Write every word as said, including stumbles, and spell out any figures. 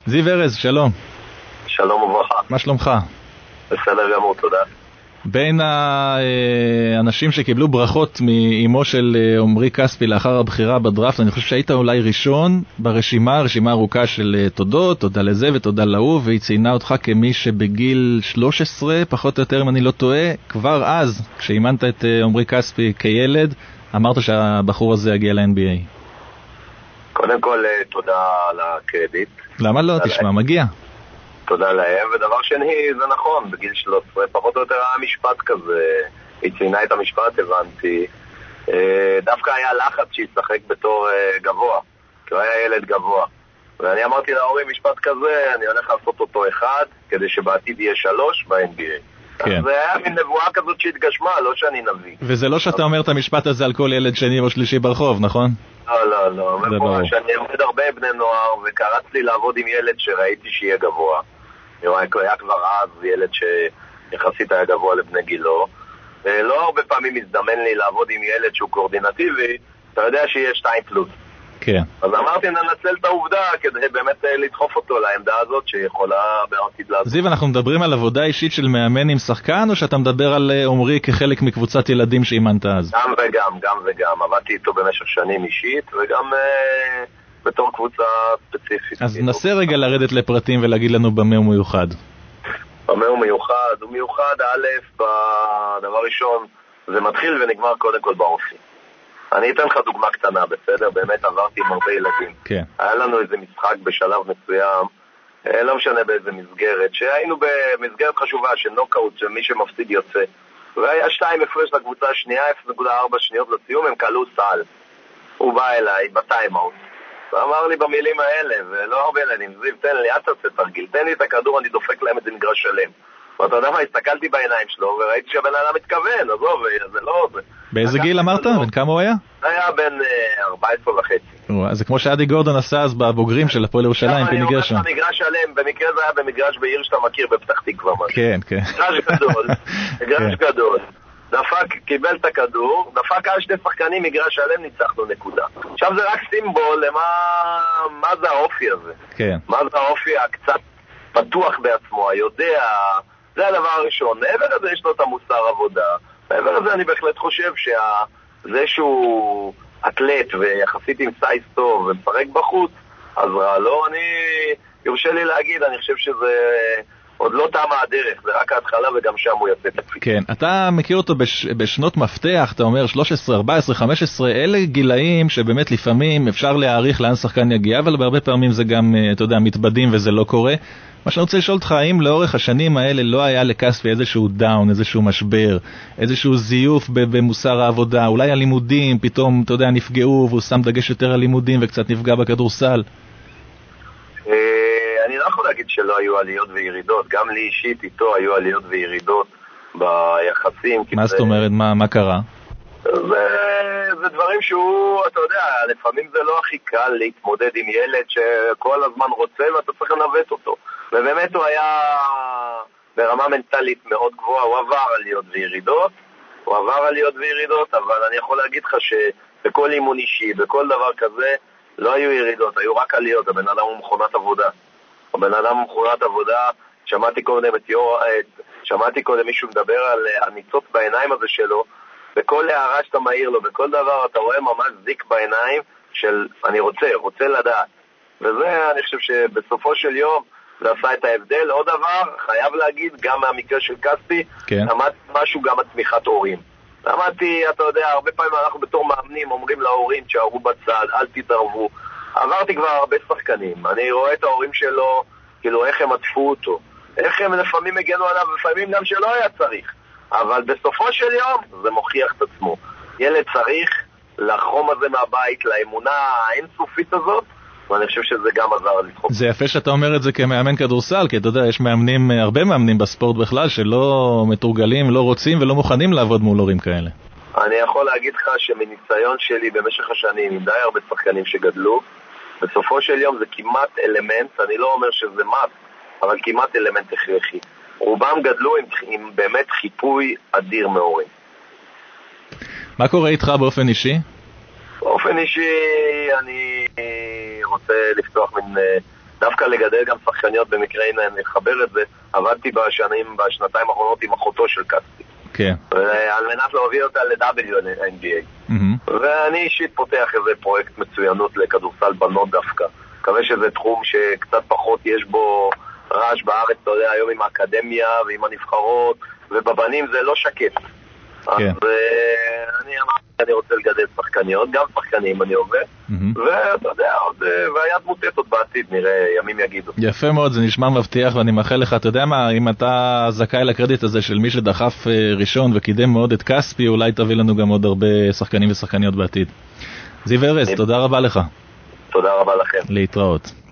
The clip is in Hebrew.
זיו ארז, שלום. שלום וברכה. מה שלומך? בסדר גמור, תודה. בין האנשים שקיבלו ברכות מאמו של עומרי כספי לאחר הבחירה בדראפט, אני חושב שהיית אולי ראשון ברשימה, רשימה ארוכה של תודות, תודה לזה ותודה להוא, והיא ציינה אותך כמי שבגיל שלוש עשרה, פחות או יותר אם אני לא טועה, כבר אז, כשאימנת את עומרי כספי כילד, אמרת שהבחור הזה יגיע ל-אן בי איי. קודם כל, תודה על הקרדיט. למה לא? תשמע, מגיע. תודה להם, ודבר שני, זה נכון, בגיל שלוש עשרה, פחות או יותר היה משפט כזה, היא ציינה את המשפט, הבנתי, דווקא היה לחץ שישחק בתור גבוה, כי הוא היה ילד גבוה, ואני אמרתי להורים משפט כזה, אני הולך לעשות אותו אחד, כדי שבעתיד יהיה שלוש ב-אן בי איי. כן. אז זה היה מין נבואה כזאת שהתגשמה, לא שאני נביא. וזה לא שאתה אומר את המשפט הזה על כל ילד שני או שלישי ברחוב, נכון? לא, לא, לא. זה ברור. שאני עומד הרבה בני נוער, וקרץ לי לעבוד עם ילד שראיתי שיהיה גבוה. היה כבר אז ילד שיחסית היה גבוה לבני גילו, ולא הרבה פעמים הזדמן לי לעבוד עם ילד שהוא קורדינטיבי, אתה יודע שיהיה שתיים פלוס. כן. אז אמרתי, ננצל את העובדה כדי באמת לדחוף אותו לעמדה הזאת שיכולה בעתיד לעשות. זיו, אנחנו מדברים על עבודה אישית של מאמן עם שחקן, או שאתה מדבר על עומרי כחלק מקבוצת ילדים שאימנת אז? גם וגם, גם וגם. עבדתי איתו במשך שנים אישית, וגם אה, בתור קבוצה ספציפית. אז נסה רגע לרדת לפרטים ולהגיד לנו במה הוא מיוחד. במה הוא מיוחד? הוא מיוחד, א', בדבר ראשון, זה מתחיל ונגמר קודם כל באופי. אני אתן לך דוגמה קטנה, בסדר? באמת עברתי עם הרבה ילדים. כן. היה לנו איזה משחק בשלב מסוים, לא משנה באיזה מסגרת, שהיינו במסגרת חשובה של נוקאוט, שמי שמפסיד יוצא. והיה שתיים הפרש לקבוצה השנייה, אפס נקודה ארבע שניות לסיום, הם קלו סל. הוא בא אליי בטיימאוט, ואמר לי במילים האלה, ולא הרבה ילדים, זיו, תן לי, אל תעשה תרגיל, תן לי את הכדור, אני דופק להם את זה מגרש שלם. ואתה יודע מה, הסתכלתי בעיניים שלו, וראיתי שהבן אדם מתכוון, עזוב, זה לא... באיזה גיל אמרת? בן כמה הוא היה? היה בן ארבע עשרה וחצי. זה כמו שעדי גורדון עשה אז בבוגרים של הפועל ירושלים, פיני גרשון. אני אומר לך מגרש שלם, במקרה זה היה במגרש בעיר שאתה מכיר בפתח תקווה. כן, כן. מגרש גדול, מגרש גדול. דפק, קיבל את הכדור, דפק על שני שחקנים, מגרש שלם, ניצחנו נקודה. עכשיו זה רק סימבול למה מה זה האופי הזה. כן. מה זה האופי הקצת פתוח בעצמו, היודע, זה הדבר הראשון. מעבר לזה יש לו את המוסר עבודה. מעבר לזה אני בהחלט חושב שזה שהוא אתלט ויחסית עם סייס טוב ומפרק בחוץ, אז רע לו, אני יורשה לי להגיד, אני חושב שזה עוד לא תמה הדרך, זה רק ההתחלה וגם שם הוא יצא תקפיץ. כן, אתה מכיר אותו בש, בשנות מפתח, אתה אומר שלוש עשרה, ארבע עשרה, חמש עשרה, אלה גילאים שבאמת לפעמים אפשר להעריך לאן שחקן יגיע, אבל בהרבה פעמים זה גם, אתה יודע, מתבדים וזה לא קורה. מה שאני רוצה לשאול אותך, האם לאורך השנים האלה לא היה לכספי איזשהו דאון, איזשהו משבר, איזשהו זיוף במוסר העבודה, אולי הלימודים פתאום, אתה יודע, נפגעו והוא שם דגש יותר על לימודים וקצת נפגע בכדורסל? אני לא יכול להגיד שלא היו עליות וירידות, גם לי אישית איתו היו עליות וירידות ביחסים. מה זאת אומרת? מה קרה? זה דברים שהוא, אתה יודע, לפעמים זה לא הכי קל להתמודד עם ילד שכל הזמן רוצה ואתה צריך לנווט אותו. ובאמת הוא היה ברמה מנטלית מאוד גבוהה, הוא עבר עליות וירידות, הוא עבר עליות וירידות, אבל אני יכול להגיד לך שבכל אימון אישי, בכל דבר כזה, לא היו ירידות, היו רק עליות. הבן אדם הוא מכונת עבודה. הבן אדם הוא מכונת עבודה, שמעתי קודם את יור, שמעתי קודם מישהו מדבר על הניצוץ בעיניים הזה שלו, בכל הערה שאתה מהיר לו, בכל דבר אתה רואה ממש זיק בעיניים של אני רוצה, רוצה לדעת. וזה אני חושב שבסופו של יום זה עשה את ההבדל. עוד דבר, חייב להגיד, גם מהמקרה של כספי, כן. למדתי משהו גם על תמיכת הורים. למדתי, אתה יודע, הרבה פעמים אנחנו בתור מאמנים אומרים להורים, תשארו בצד, אל תתערבו. עברתי כבר הרבה שחקנים, אני רואה את ההורים שלו, כאילו איך הם עטפו אותו, איך הם לפעמים הגנו עליו, לפעמים גם שלא היה צריך. אבל בסופו של יום זה מוכיח את עצמו. ילד צריך לחום הזה מהבית, לאמונה האינסופית הזאת, ואני חושב שזה גם עזר לדחוף. זה יפה שאתה אומר את זה כמאמן כדורסל, כי אתה יודע, יש מאמנים, הרבה מאמנים בספורט בכלל, שלא מתורגלים, לא רוצים ולא מוכנים לעבוד מול הורים כאלה. אני יכול להגיד לך שמניסיון שלי במשך השנים, עם די הרבה שחקנים שגדלו, בסופו של יום זה כמעט אלמנט, אני לא אומר שזה מס, אבל כמעט אלמנט הכרחי. רובם גדלו עם, עם באמת חיפוי אדיר מהורים. מה קורה איתך באופן אישי? באופן אישי אני רוצה לפתוח מן דווקא לגדל גם שחקניות במקרה, הנה אני אחבר את זה, עבדתי בשנים, בשנתיים האחרונות עם אחותו של קספי. כן. על מנת להביא אותה ל-דאבליו אן בי איי. ואני אישית פותח איזה פרויקט מצוינות לכדורסל בנות דווקא. מקווה שזה תחום שקצת פחות יש בו רעש בארץ, אתה יודע, היום עם האקדמיה ועם הנבחרות, ובבנים זה לא שקט. אז אני אמרתי, אני רוצה לגדל שחקניות, גם שחקנים אני עובד, ואתה יודע, והיד מוטט עוד בעתיד, נראה, ימים יגידו. יפה מאוד, זה נשמע מבטיח, ואני מאחל לך, אתה יודע מה, אם אתה זכאי לקרדיט הזה של מי שדחף ראשון וקידם מאוד את כספי, אולי תביא לנו גם עוד הרבה שחקנים ושחקניות בעתיד. זיו ארז, תודה רבה לך. תודה רבה לכם. להתראות.